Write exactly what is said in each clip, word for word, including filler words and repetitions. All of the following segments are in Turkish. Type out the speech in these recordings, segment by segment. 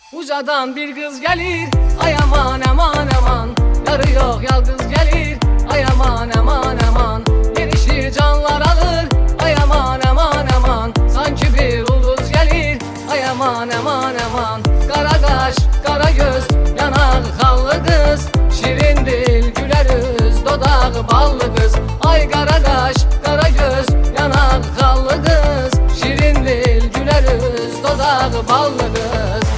Ucadan bir kız gelir, ay aman aman aman. Yarı yok yalnız gelir, ay aman aman aman. Gelişi canlar alır, ay aman aman aman. Sanki bir ulduz gelir, ay aman aman aman. Kara kaş, kara göz, yanağı kanlı kız. Şirin dil, güler yüz, dodağı ballı kız. Ay kara kaş, kara göz, yanağı kanlı kız. Şirin dil, güler yüz, dodağı ballı kız.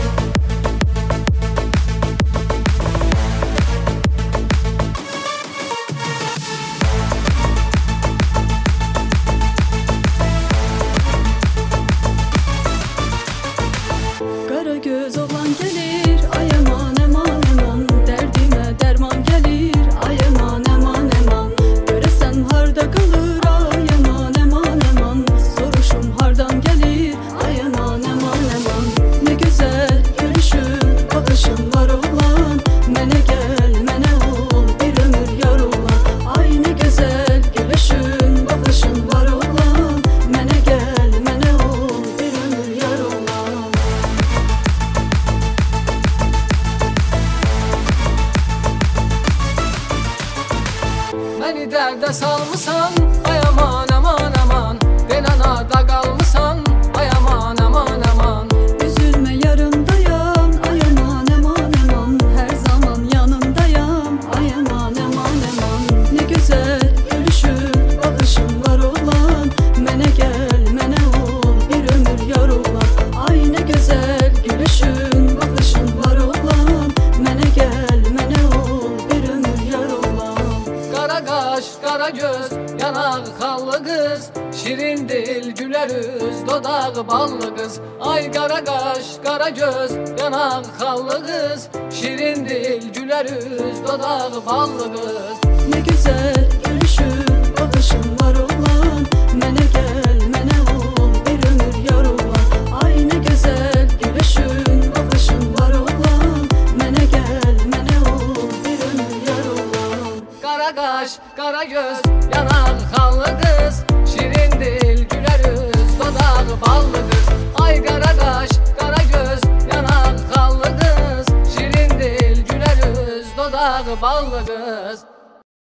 Kara göz olan gelir, ay aman aman aman. Derdime derman gelir, ay aman aman aman. Göresen harda kalır, ay aman aman aman. Soruşum hardan gelir, ay aman aman aman. Ne güzel gülüşün, bakışın var olan. Mene gel, mene ol, bir ömür yar olan. Ay ne güzel gülüşün, bakışın var olan. Mene gel, mene ol, bir ömür yar olan. Beni derde salmışsan, ay aman aman aman. Denanada kalmışsan, ay aman aman aman. Üzülme yarımdayım, ay aman aman aman. Her zaman yanımdayım, ay aman aman aman. Ne güzel gülüşün, bakışın var olan. Mene gel, mene ol, bir ömür yar olan. Ay ne güzel gülüşün, bakışın var olan. Mene gel, mene ol, bir ömür yar olan. Kara kaş, kara göz, yanağı kanlı kız. Şirin dil, güler yüz, dodağı ballı kız. Ay kara kaş, kara göz, yanağı kanlı kız. Şirin dil, güler yüz, dodağı ballı kız. Ne güzel gülüşün, bakışın var olan. Mene gel, mene ol, bir ömür yar olan. Ay ne güzel gülüşün, bakışın var olan. Mene gel, mene ol, bir ömür yar olan. Kara kaş, kara göz, yanağı kanlı kız. Şirin dil, güler yüz, dodağı ballı kız. Ay kara kaş, kara göz, yanağı kanlı kız. Şirin dil, güler yüz, dodağı ballı kız.